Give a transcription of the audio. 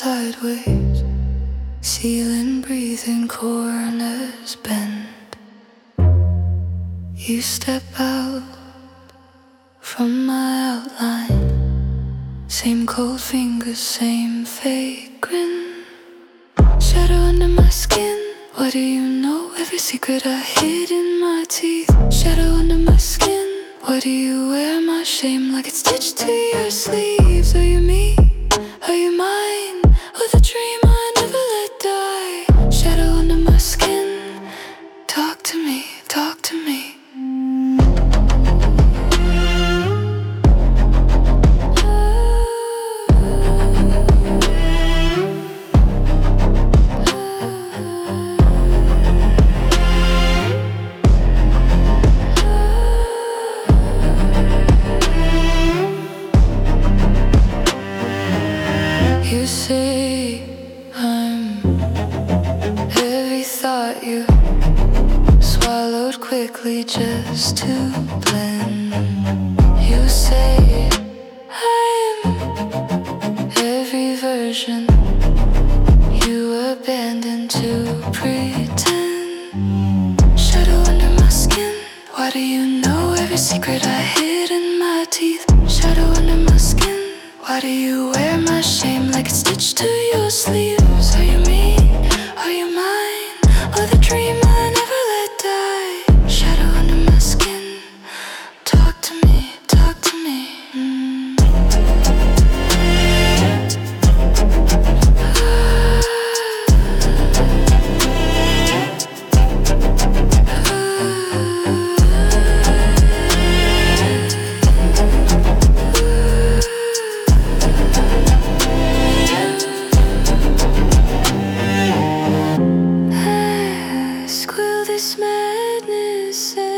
sideways, ceiling breathing, corners bend. You step out from my outline, same cold fingers, same fake grin. Shadow under my skin, what do you know? Every secret I hid in my teeth. Shadow under my skin, what do you wear? My shame like it's stitched to your sleeves. Are you me? Are you mine? With a dream I never let die. Shadow under my skin, talk to me, talk to me. You say I'm every thought you swallowed quickly just to blend. You say I'm every version you abandoned to pretend. Shadow under my skin, why do you know every secret I hid in my teeth? Shadow under my skin, why do you wear my shame like it's stitched to your sleeves? Are you me? Are you mine? Or the dream I never let die? Shadow under my skin, talk to me, talk to me. Will this madness end?